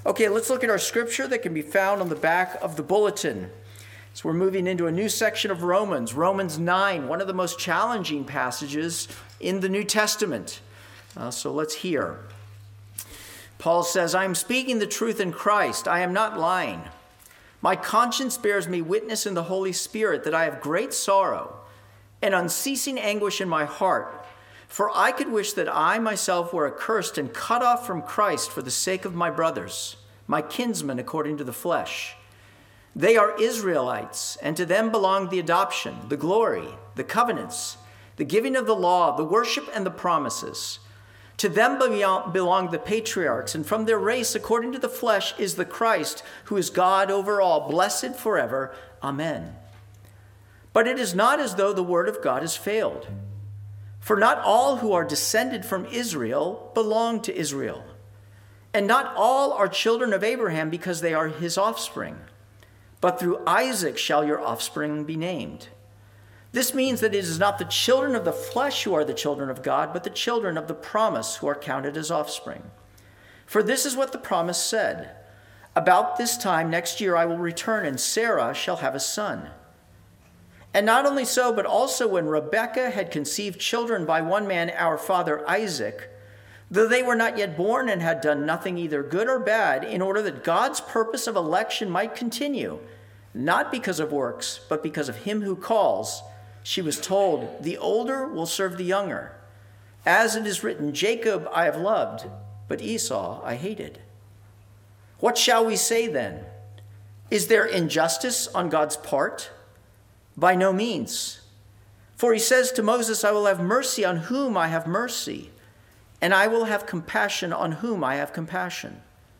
Okay, let's look at our scripture that can be found on the back of the bulletin. So we're moving into a new section of Romans, Romans 9, one of the most challenging passages in the New Testament. So let's hear. Paul says, I am speaking the truth in Christ. I am not lying. My conscience bears me witness in the Holy Spirit that I have great sorrow and unceasing anguish in my heart. For I could wish that I myself were accursed and cut off from Christ for the sake of my brothers, my kinsmen according to the flesh. They are Israelites, and to them belong the adoption, the glory, the covenants, the giving of the law, the worship, and the promises. To them belong the patriarchs, and from their race, according to the flesh, is the Christ, who is God over all, blessed forever. Amen. But it is not as though the word of God has failed. For not all who are descended from Israel belong to Israel, and not all are children of Abraham because they are his offspring. But through Isaac shall your offspring be named. This means that it is not the children of the flesh who are the children of God, but the children of the promise who are counted as offspring. For this is what the promise said, about this time next year I will return, and Sarah shall have a son. And not only so, but also when Rebekah had conceived children by one man, our father Isaac, though they were not yet born and had done nothing either good or bad, in order that God's purpose of election might continue, not because of works, but because of him who calls, she was told, the older will serve the younger. As it is written, Jacob I have loved, but Esau I hated. What shall we say then? Is there injustice on God's part? By no means. For he says to Moses, I will have mercy on whom I have mercy, and I will have compassion on whom I have compassion.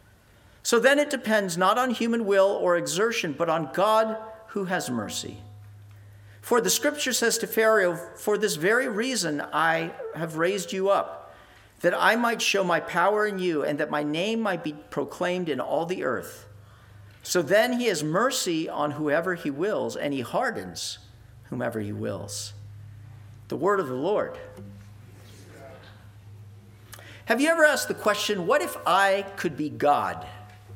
So then it depends not on human will or exertion, but on God who has mercy. For the scripture says to Pharaoh, for this very reason I have raised you up, that I might show my power in you, and that my name might be proclaimed in all the earth. So then he has mercy on whoever he wills, and he hardens whomever he wills. The word of the Lord. Have you ever asked the question, what if I could be God?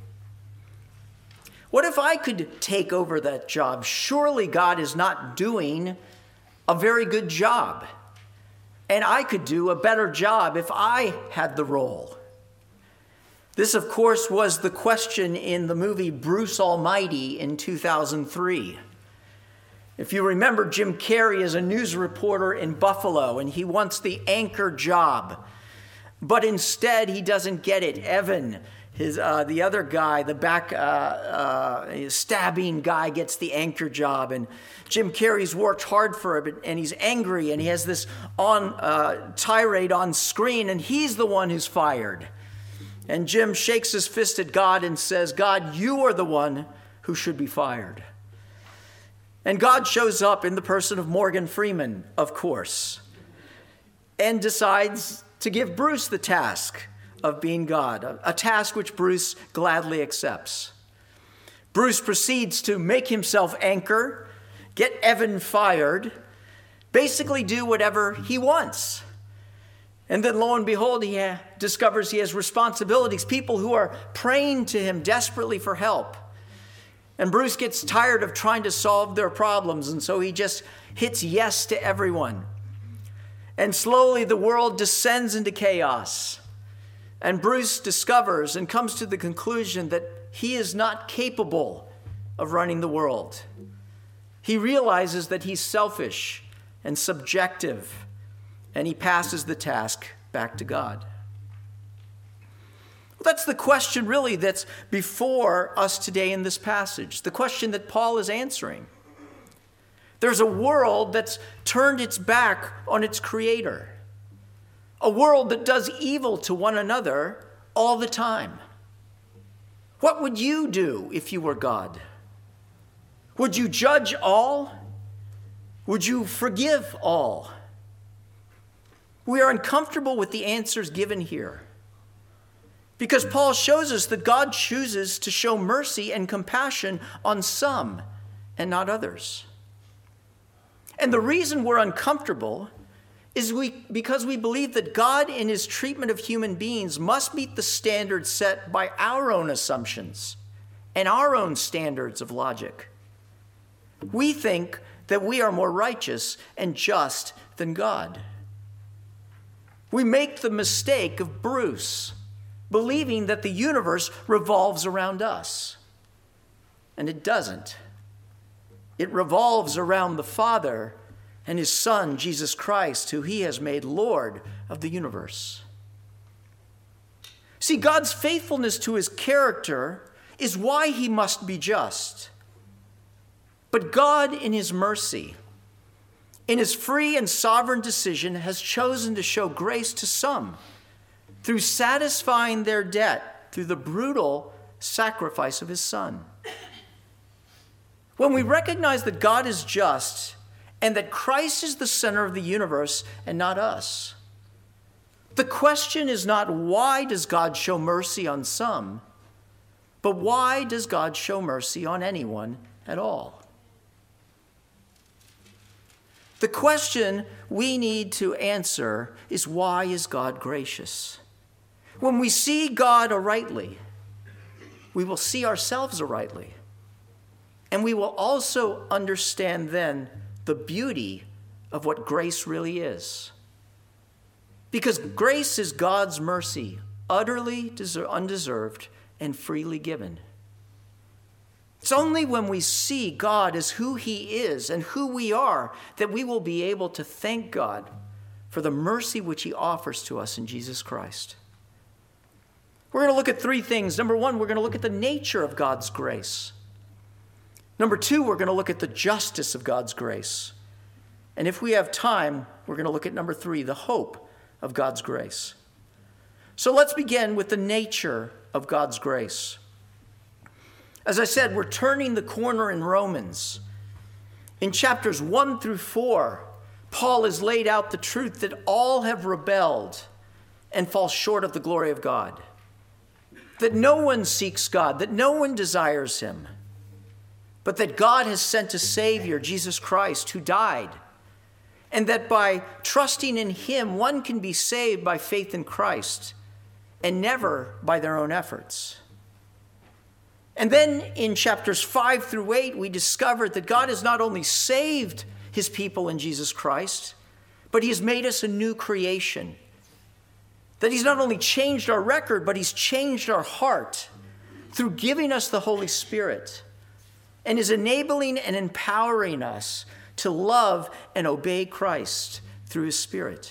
What if I could take over that job? Surely God is not doing a very good job, and I could do a better job if I had the role. This, of course, was the question in the movie Bruce Almighty in 2003. If you remember, Jim Carrey is a news reporter in Buffalo, and he wants the anchor job. But instead, he doesn't get it. Evan, the other guy, the back stabbing guy, gets the anchor job. And Jim Carrey's worked hard for it, and he's angry, and he has this tirade on screen, and he's the one who's fired. And Jim shakes his fist at God and says, God, you are the one who should be fired. And God shows up in the person of Morgan Freeman, of course, and decides to give Bruce the task of being God, a task which Bruce gladly accepts. Bruce proceeds to make himself anchor, get Evan fired, basically do whatever he wants. And then lo and behold, he discovers he has responsibilities, people who are praying to him desperately for help. And Bruce gets tired of trying to solve their problems, and so he just hits yes to everyone. And slowly the world descends into chaos. And Bruce discovers and comes to the conclusion that he is not capable of running the world. He realizes that he's selfish and subjective, and he passes the task back to God. Well, that's the question really that's before us today in this passage, the question that Paul is answering. There's a world that's turned its back on its creator, a world that does evil to one another all the time. What would you do if you were God? Would you judge all? Would you forgive all? We are uncomfortable with the answers given here because Paul shows us that God chooses to show mercy and compassion on some and not others. And the reason we're uncomfortable is because we believe that God in his treatment of human beings must meet the standards set by our own assumptions and our own standards of logic. We think that we are more righteous and just than God. We make the mistake of Bruce, believing that the universe revolves around us. And it doesn't. It revolves around the Father and his Son, Jesus Christ, who he has made Lord of the universe. See, God's faithfulness to his character is why he must be just. But God, in his mercy, in his free and sovereign decision, has chosen to show grace to some through satisfying their debt through the brutal sacrifice of his Son. When we recognize that God is just and that Christ is the center of the universe and not us, the question is not why does God show mercy on some, but why does God show mercy on anyone at all? The question we need to answer is, why is God gracious? When we see God arightly, we will see ourselves arightly. And we will also understand then the beauty of what grace really is. Because grace is God's mercy, utterly undeserved and freely given. It's only when we see God as who he is and who we are that we will be able to thank God for the mercy which he offers to us in Jesus Christ. We're going to look at three things. Number one, we're going to look at the nature of God's grace. Number two, we're going to look at the justice of God's grace. And if we have time, we're going to look at number three, the hope of God's grace. So let's begin with the nature of God's grace. As I said, we're turning the corner in Romans. In chapters 1 through 4, Paul has laid out the truth that all have rebelled and fall short of the glory of God. That no one seeks God, that no one desires him, but that God has sent a Savior, Jesus Christ, who died, and that by trusting in him, one can be saved by faith in Christ and never by their own efforts. And then in chapters 5 through 8, we discovered that God has not only saved his people in Jesus Christ, but he has made us a new creation. That he's not only changed our record, but he's changed our heart through giving us the Holy Spirit, and is enabling and empowering us to love and obey Christ through his Spirit.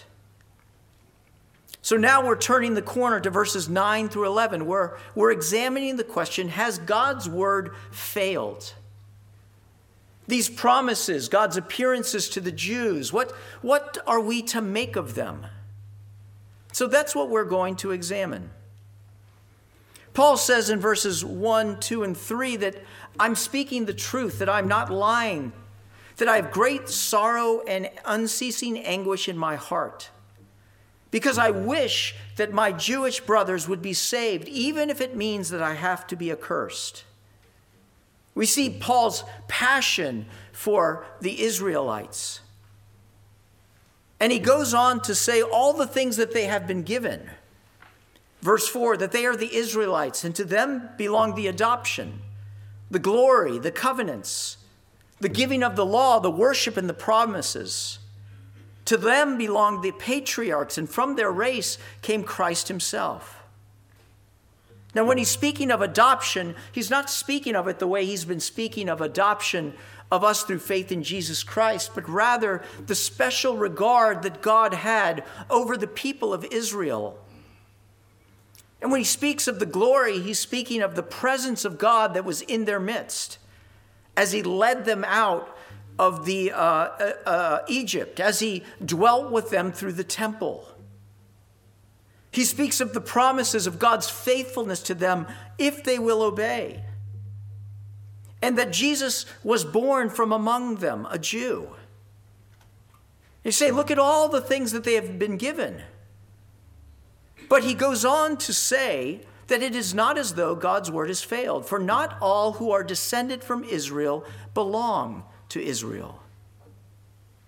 So now we're turning the corner to verses 9 through 11, where we're examining the question, has God's word failed? These promises, God's appearances to the Jews, what are we to make of them? So that's what we're going to examine. Paul says in verses 1, 2, and 3 that I'm speaking the truth, that I'm not lying, that I have great sorrow and unceasing anguish in my heart, because I wish that my Jewish brothers would be saved, even if it means that I have to be accursed. We see Paul's passion for the Israelites. And he goes on to say all the things that they have been given. Verse 4, that they are the Israelites, and to them belong the adoption, the glory, the covenants, the giving of the law, the worship, and the promises. To them belong the patriarchs, and from their race came Christ himself. Now, when he's speaking of adoption, he's not speaking of it the way he's been speaking of adoption of us through faith in Jesus Christ, but rather the special regard that God had over the people of Israel. And when he speaks of the glory, he's speaking of the presence of God that was in their midst as he led them out of the Egypt, as he dwelt with them through the temple. He speaks of the promises of God's faithfulness to them if they will obey. And that Jesus was born from among them, a Jew. You say, look at all the things that they have been given. But he goes on to say that it is not as though God's word has failed, for not all who are descended from Israel belong to Israel.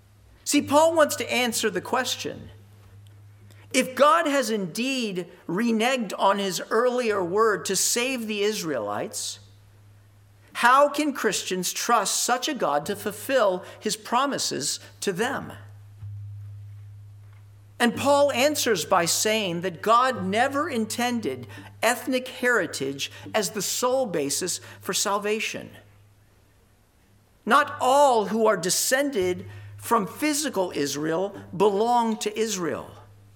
See, Paul wants to answer the question. If God has indeed reneged on his earlier word to save the Israelites, how can Christians trust such a God to fulfill his promises to them? And Paul answers by saying that God never intended ethnic heritage as the sole basis for salvation. Not all who are descended from physical Israel belong to Israel.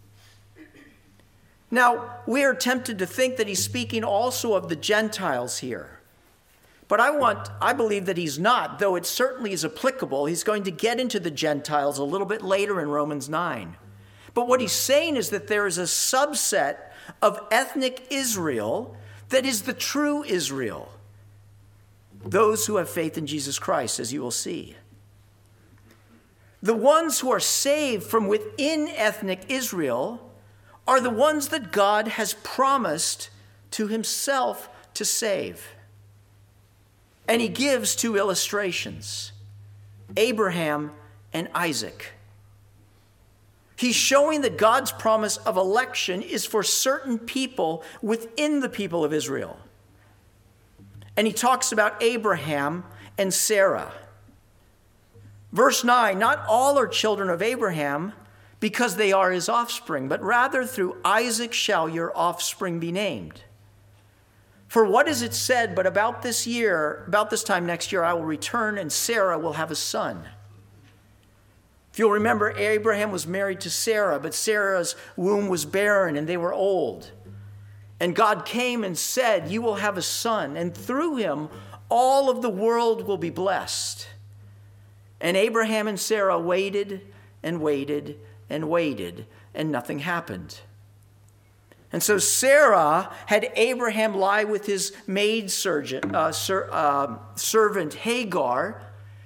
Now, we are tempted to think that he's speaking also of the Gentiles here. But I believe that he's not, though it certainly is applicable. He's going to get into the Gentiles a little bit later in Romans 9. But what he's saying is that there is a subset of ethnic Israel that is the true Israel. Those who have faith in Jesus Christ, as you will see. The ones who are saved from within ethnic Israel are the ones that God has promised to himself to save. And he gives two illustrations, Abraham and Isaac. He's showing that God's promise of election is for certain people within the people of Israel. And he talks about Abraham and Sarah. Verse 9, not all are children of Abraham because they are his offspring, but rather through Isaac shall your offspring be named. For what is it said, but about this time next year, I will return and Sarah will have a son. If you'll remember, Abraham was married to Sarah, but Sarah's womb was barren and they were old. And God came and said, you will have a son, and through him all of the world will be blessed. And Abraham and Sarah waited and waited and waited, and nothing happened. And so Sarah had Abraham lie with his maid servant Hagar,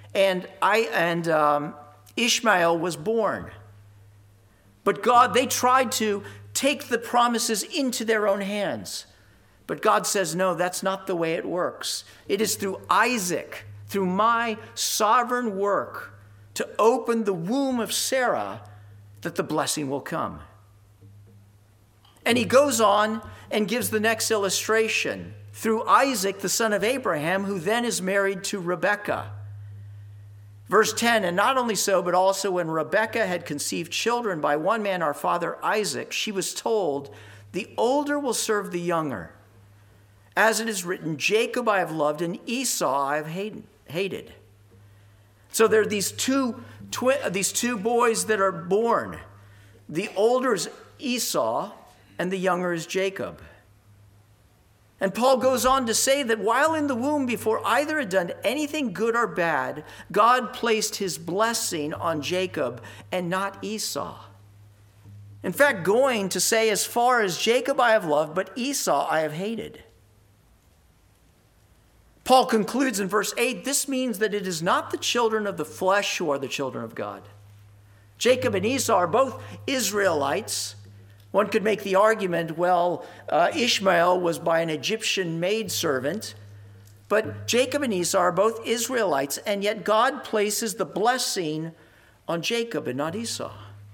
and Ishmael was born. But they tried to take the promises into their own hands. But God says, no, that's not the way it works. It is through Isaac, through my sovereign work to open the womb of Sarah, that the blessing will come. And he goes on and gives the next illustration. Through Isaac, the son of Abraham, who then is married to Rebekah. Verse 10, and not only so, but also when Rebekah had conceived children by one man, our father Isaac, she was told, the older will serve the younger. As it is written, Jacob I have loved, and Esau I have hated. So there are these two boys that are born. The older is Esau, and the younger is Jacob. And Paul goes on to say that while in the womb, before either had done anything good or bad, God placed his blessing on Jacob and not Esau. In fact, going to say, as far as Jacob I have loved, but Esau I have hated. Paul concludes in verse 8, this means that it is not the children of the flesh who are the children of God. Jacob and Esau are both Israelites. One could make the argument, Ishmael was by an Egyptian maidservant, but Jacob and Esau are both Israelites, and yet God places the blessing on Jacob and not Esau.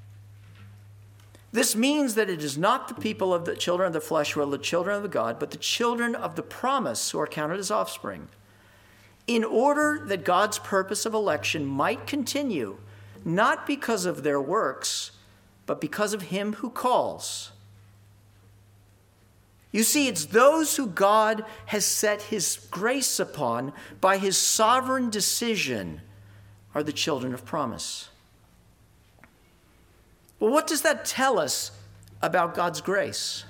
This means that it is not the people of the children of the flesh who are the children of the God, but the children of the promise who are counted as offspring. In order that God's purpose of election might continue, not because of their works, but because of him who calls. You see, it's those who God has set his grace upon by his sovereign decision are the children of promise. Well, what does that tell us about God's grace?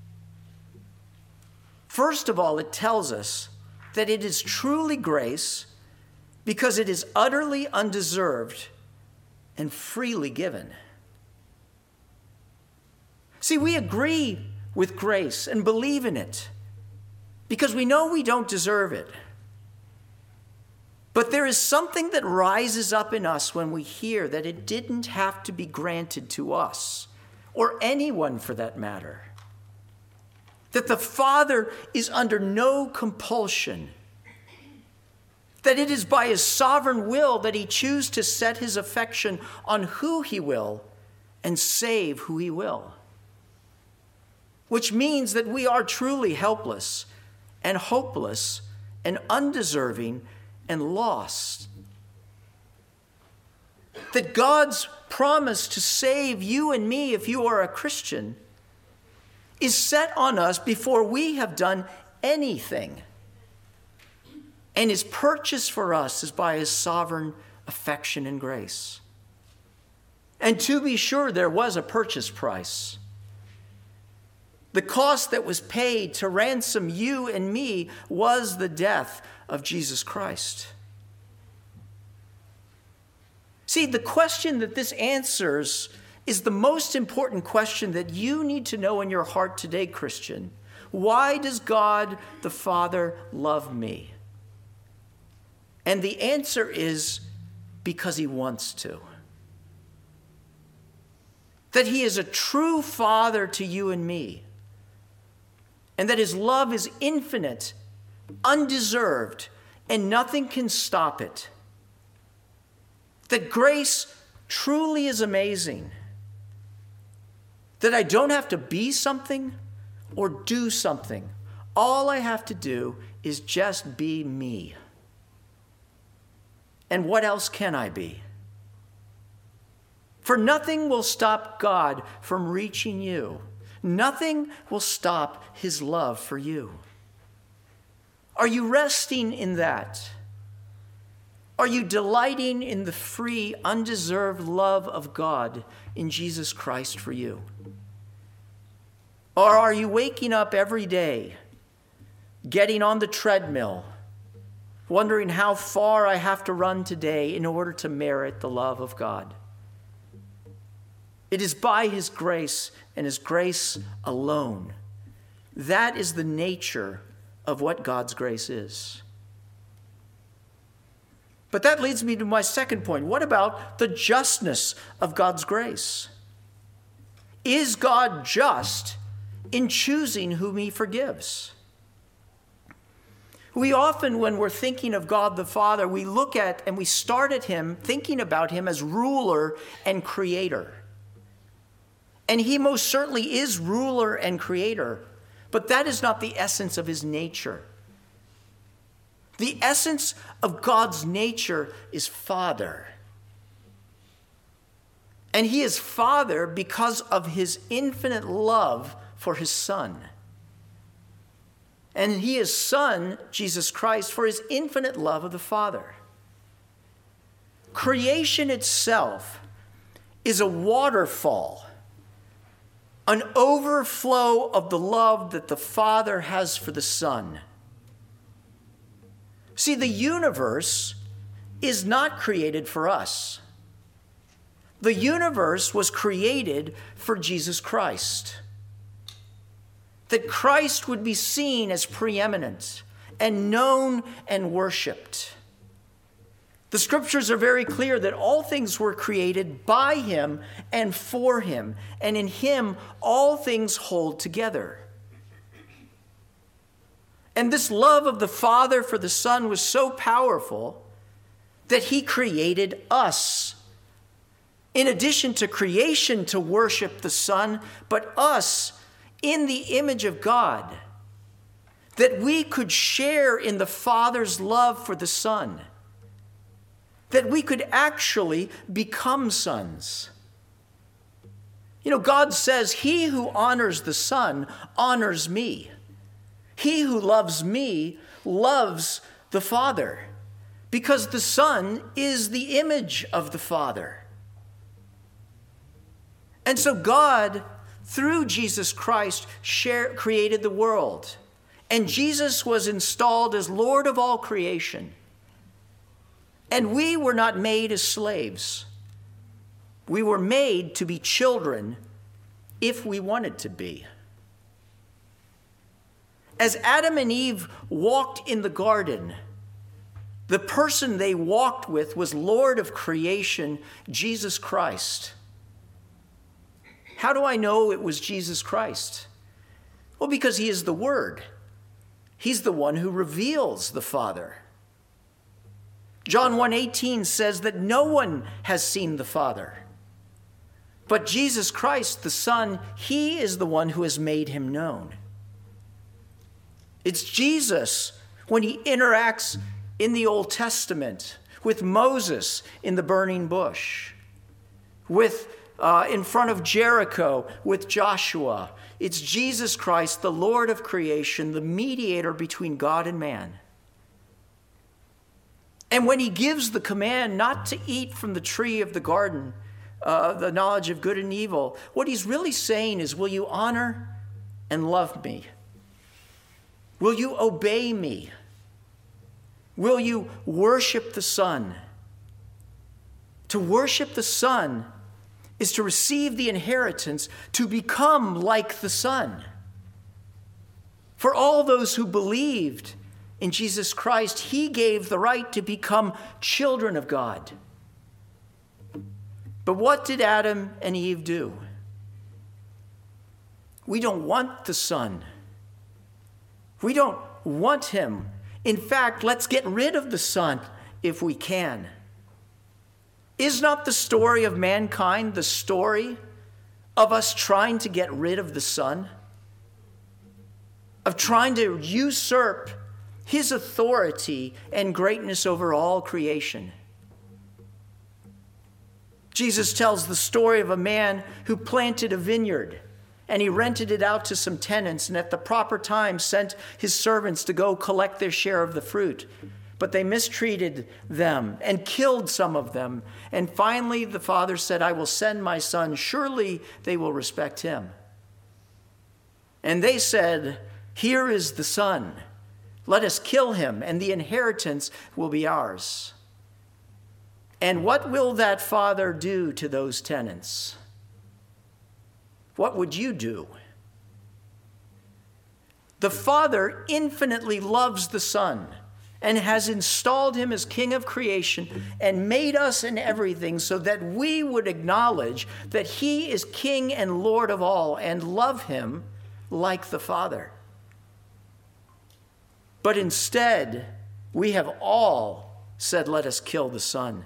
First of all, it tells us that it is truly grace because it is utterly undeserved and freely given. See, we agree with grace and believe in it because we know we don't deserve it. But there is something that rises up in us when we hear that it didn't have to be granted to us, or anyone for that matter. That the Father is under no compulsion. That it is by his sovereign will that he chooses to set his affection on who he will and save who he will. Which means that we are truly helpless and hopeless and undeserving and lost. That God's promise to save you and me, if you are a Christian, is set on us before we have done anything. And his purchase for us is by his sovereign affection and grace. And to be sure, there was a purchase price. The cost that was paid to ransom you and me was the death of Jesus Christ. See, the question that this answers is the most important question that you need to know in your heart today, Christian. Why does God the Father love me? And the answer is because he wants to. That he is a true father to you and me. And that his love is infinite, undeserved, and nothing can stop it. That grace truly is amazing. That I don't have to be something or do something. All I have to do is just be me. And what else can I be? For nothing will stop God from reaching you. Nothing will stop his love for you. Are you resting in that? Are you delighting in the free, undeserved love of God in Jesus Christ for you? Or are you waking up every day, getting on the treadmill, wondering how far I have to run today in order to merit the love of God? It is by his grace and his grace alone. That is the nature of what God's grace is. But that leads me to my second point. What about the justness of God's grace? Is God just in choosing whom he forgives? We often, when we're thinking of God the Father, we look at and we start at him thinking about him as ruler and creator. And he most certainly is ruler and creator, but that is not the essence of his nature. The essence of God's nature is Father. And he is Father because of his infinite love for his Son. And he is Son, Jesus Christ, for his infinite love of the Father. Creation itself is a waterfall, an overflow of the love that the Father has for the Son. See, the universe is not created for us. The universe was created for Jesus Christ. That Christ would be seen as preeminent and known and worshiped. The scriptures are very clear that all things were created by him and for him, and in him all things hold together. And this love of the Father for the Son was so powerful that he created us. In addition to creation to worship the Son, but us in the image of God, that we could share in the Father's love for the Son, that we could actually become sons. You know, God says, he who honors the Son honors me. He who loves me loves the Father, because the Son is the image of the Father. And so God, through Jesus Christ, created the world. And Jesus was installed as Lord of all creation. And we were not made as slaves. We were made to be children if we wanted to be. As Adam and Eve walked in the garden, the person they walked with was Lord of creation, Jesus Christ. How do I know it was Jesus Christ? Well, because he is the Word. He's the one who reveals the Father. John 1:18 says that no one has seen the Father. But Jesus Christ, the Son, he is the one who has made him known. It's Jesus when he interacts in the Old Testament with Moses in the burning bush, in front of Jericho with Joshua. It's Jesus Christ, the Lord of creation, the mediator between God and man. And when he gives the command not to eat from the tree of the garden, the knowledge of good and evil, what he's really saying is, will you honor and love me? Will you obey me? Will you worship the Son? To worship the Son is to receive the inheritance, to become like the Son. For all those who believed in Jesus Christ, he gave the right to become children of God. But what did Adam and Eve do? We don't want the Son. We don't want him. In fact, let's get rid of the Son if we can. Is not the story of mankind the story of us trying to get rid of the Son? Of trying to usurp his authority and greatness over all creation? Jesus tells the story of a man who planted a vineyard, and he rented it out to some tenants, and at the proper time sent his servants to go collect their share of the fruit. But they mistreated them and killed some of them. And finally the father said, I will send my son. Surely they will respect him. And they said, here is the son. Let us kill him, and the inheritance will be ours. And what will that father do to those tenants? What would you do? The Father infinitely loves the Son and has installed him as King of creation and made us in everything so that we would acknowledge that he is King and Lord of all and love him like the Father. But instead, we have all said, let us kill the Son.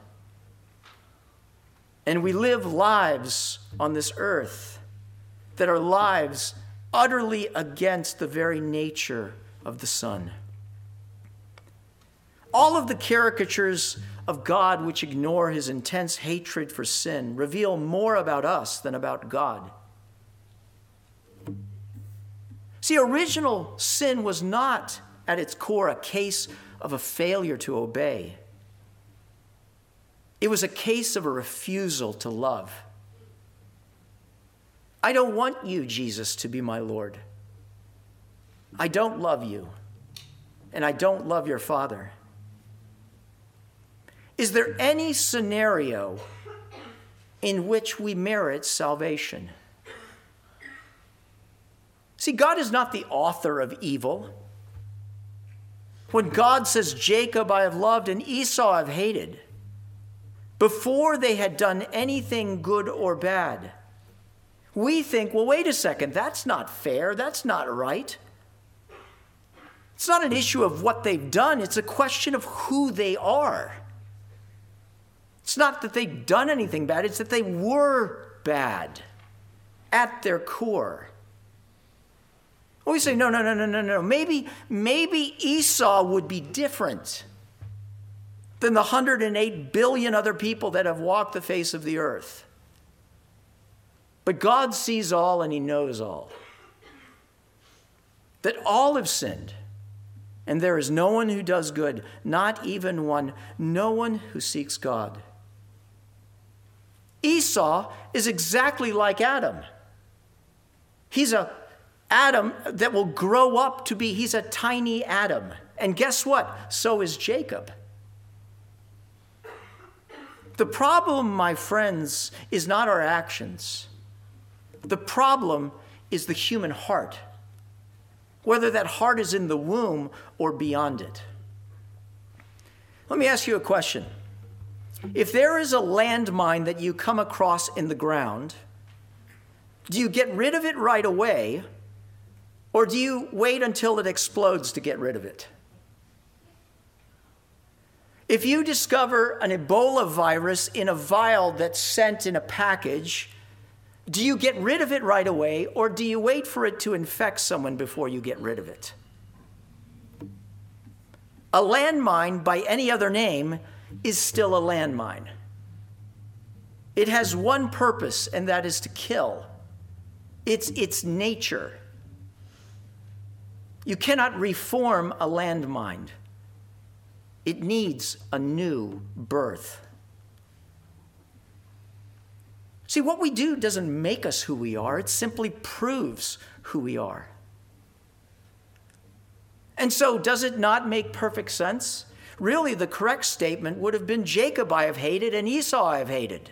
And we live lives on this earth that are lives utterly against the very nature of the Son. All of the caricatures of God which ignore his intense hatred for sin reveal more about us than about God. See, original sin was not at its core a case of a failure to obey. It was a case of a refusal to love. I don't want you, Jesus, to be my Lord. I don't love you, and I don't love your Father. Is there any scenario in which we merit salvation? See, God is not the author of evil. When God says, Jacob I have loved and Esau I have hated, before they had done anything good or bad, we think, well, wait a second, that's not fair, that's not right. It's not an issue of what they've done, it's a question of who they are. It's not that they've done anything bad, it's that they were bad at their core. We say, no. Maybe Esau would be different than the 108 billion other people that have walked the face of the earth. But God sees all and he knows all. That all have sinned, and there is no one who does good, not even one, no one who seeks God. Esau is exactly like Adam. He's a Adam that will grow up to be, he's a tiny Adam. And guess what? So is Jacob. The problem, my friends, is not our actions. The problem is the human heart, whether that heart is in the womb or beyond it. Let me ask you a question. If there is a landmine that you come across in the ground, do you get rid of it right away, or do you wait until it explodes to get rid of it? If you discover an Ebola virus in a vial that's sent in a package, do you get rid of it right away, or do you wait for it to infect someone before you get rid of it? A landmine, by any other name, is still a landmine. It has one purpose, and that is to kill. It's its nature. You cannot reform a landmine. It needs a new birth. See, what we do doesn't make us who we are. It simply proves who we are. And so, does it not make perfect sense? Really, the correct statement would have been, Jacob I have hated and Esau I have hated.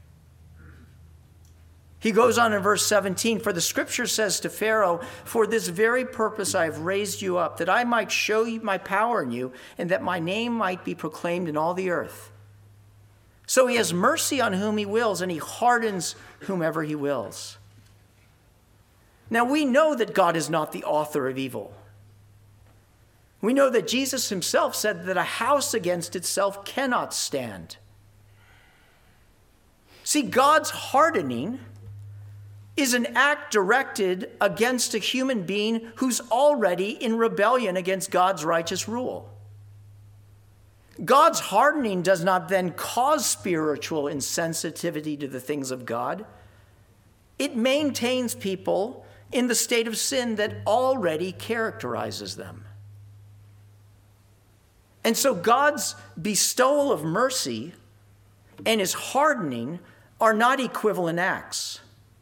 He goes on in verse 17, for the scripture says to Pharaoh, for this very purpose I have raised you up, that I might show you my power in you, and that my name might be proclaimed in all the earth. So he has mercy on whom he wills, and he hardens whomever he wills. Now we know that God is not the author of evil. We know that Jesus himself said that a house against itself cannot stand. See, God's hardening is an act directed against a human being who's already in rebellion against God's righteous rule. God's hardening does not then cause spiritual insensitivity to the things of God. It maintains people in the state of sin that already characterizes them. And so God's bestowal of mercy and his hardening are not equivalent acts.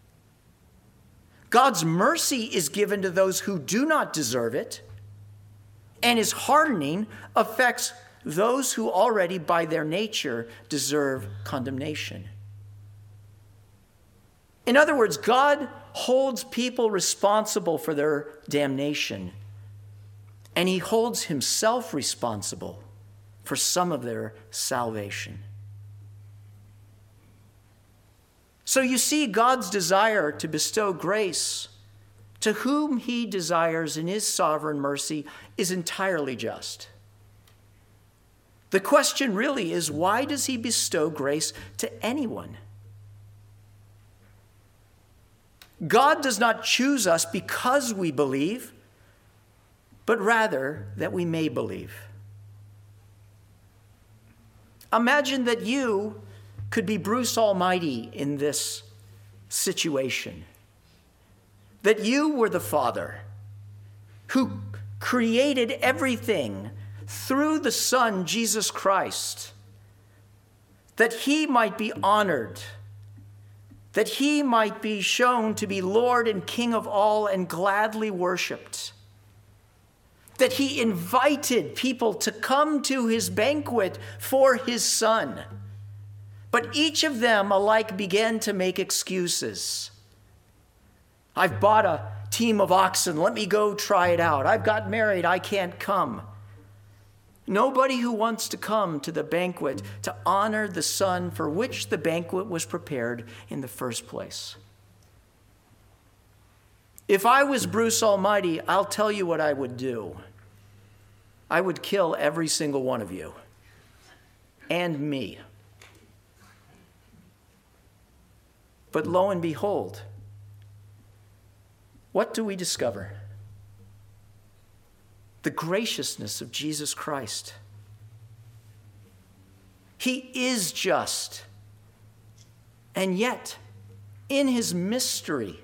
God's mercy is given to those who do not deserve it, and his hardening affects those who already by their nature deserve condemnation. In other words, God holds people responsible for their damnation, and he holds himself responsible for some of their salvation. So you see, God's desire to bestow grace to whom he desires in his sovereign mercy is entirely just. The question really is, why does he bestow grace to anyone? God does not choose us because we believe, but rather that we may believe. Imagine that you could be Bruce Almighty in this situation. That you were the Father who created everything through the Son, Jesus Christ, that he might be honored, that he might be shown to be Lord and King of all and gladly worshiped, that he invited people to come to his banquet for his Son. But each of them alike began to make excuses. I've bought a team of oxen. Let me go try it out. I've got married. I can't come. Nobody who wants to come to the banquet to honor the Son for which the banquet was prepared in the first place. If I was Bruce Almighty, I'll tell you what I would do. I would kill every single one of you. And me. But lo and behold, what do we discover? The graciousness of Jesus Christ. He is just. And yet, in his mystery,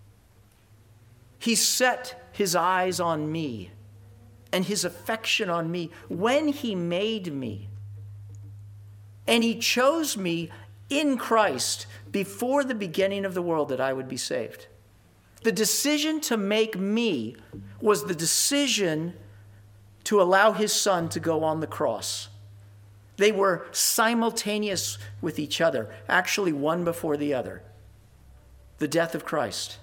he set his eyes on me and his affection on me when he made me. And he chose me in Christ before the beginning of the world that I would be saved. The decision to make me was the decision to allow his Son to go on the cross. They were simultaneous with each other, actually one before the other. The death of Christ.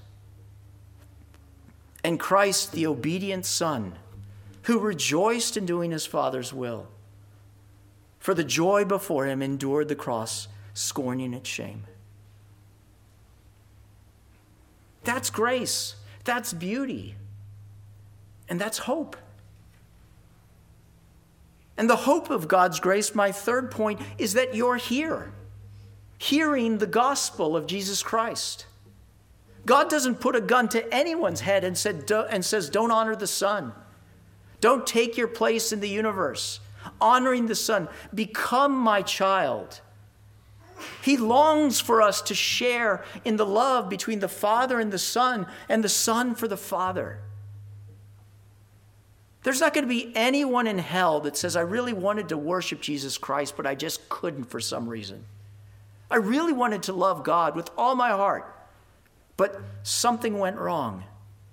And Christ, the obedient Son, who rejoiced in doing his Father's will, for the joy before him endured the cross, scorning its shame. That's grace. That's beauty. And that's hope. And the hope of God's grace, my third point, is that you're here, hearing the gospel of Jesus Christ. God doesn't put a gun to anyone's head and says, don't honor the Son. Don't take your place in the universe. Honoring the Son, become my child. He longs for us to share in the love between the Father and the Son for the Father. There's not going to be anyone in hell that says, I really wanted to worship Jesus Christ, but I just couldn't for some reason. I really wanted to love God with all my heart, but something went wrong.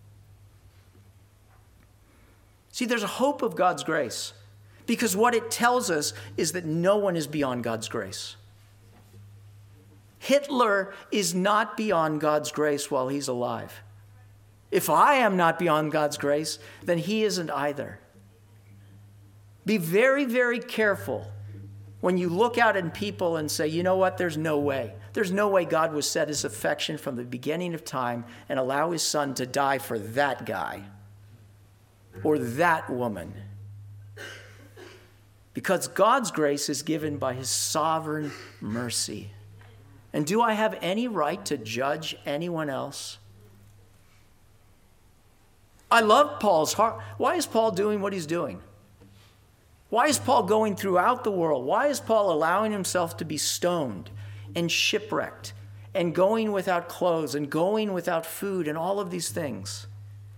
See, there's a hope of God's grace, because what it tells us is that no one is beyond God's grace. Hitler is not beyond God's grace while he's alive. If I am not beyond God's grace, then he isn't either. Be very, very careful when you look out at people and say, you know what, there's no way. There's no way God would set his affection from the beginning of time and allow his Son to die for that guy or that woman. Because God's grace is given by his sovereign mercy. And do I have any right to judge anyone else? I love Paul's heart. Why is Paul doing what he's doing? Why is Paul going throughout the world? Why is Paul allowing himself to be stoned and shipwrecked and going without clothes and going without food and all of these things?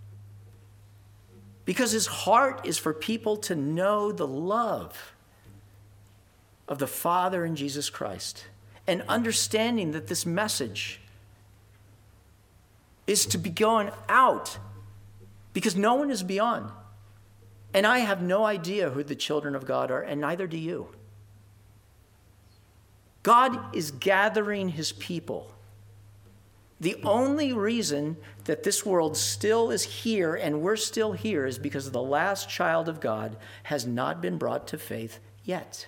Because his heart is for people to know the love of the Father in Jesus Christ, and understanding that this message is to be going out, because no one is beyond. And I have no idea who the children of God are, and neither do you. God is gathering his people. The only reason that this world still is here and we're still here is because the last child of God has not been brought to faith yet.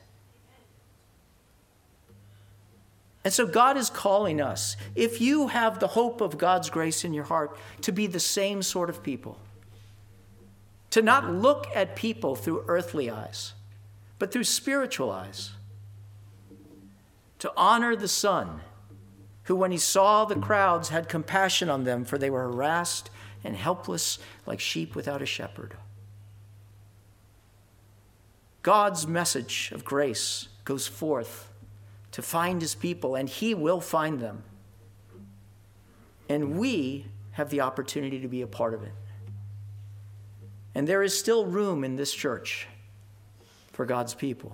And so God is calling us, if you have the hope of God's grace in your heart, to be the same sort of people. To not look at people through earthly eyes, but through spiritual eyes. To honor the Son, who when he saw the crowds had compassion on them, for they were harassed and helpless like sheep without a shepherd. God's message of grace goes forth to find his people, and he will find them. And we have the opportunity to be a part of it. And there is still room in this church for God's people.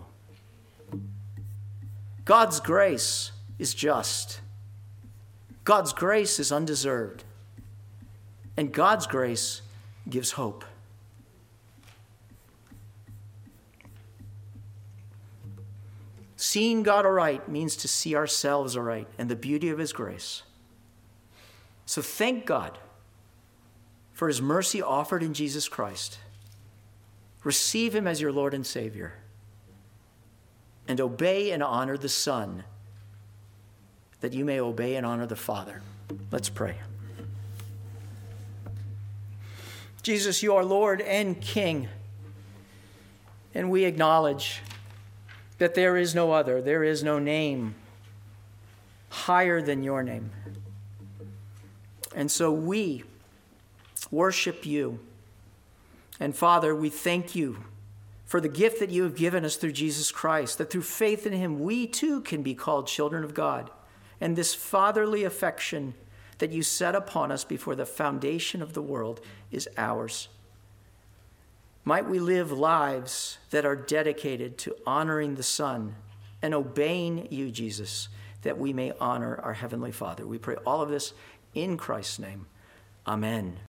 God's grace is just. God's grace is undeserved. And God's grace gives hope. Seeing God aright means to see ourselves aright and the beauty of his grace. So thank God for his mercy offered in Jesus Christ. Receive him as your Lord and Savior. And obey and honor the Son, that you may obey and honor the Father. Let's pray. Jesus, you are Lord and King, and we acknowledge that there is no other, there is no name higher than your name. And so we worship you. And Father, we thank you for the gift that you have given us through Jesus Christ, that through faith in him, we too can be called children of God. And this fatherly affection that you set upon us before the foundation of the world is ours. Might we live lives that are dedicated to honoring the Son and obeying you, Jesus, that we may honor our Heavenly Father. We pray all of this in Christ's name. Amen.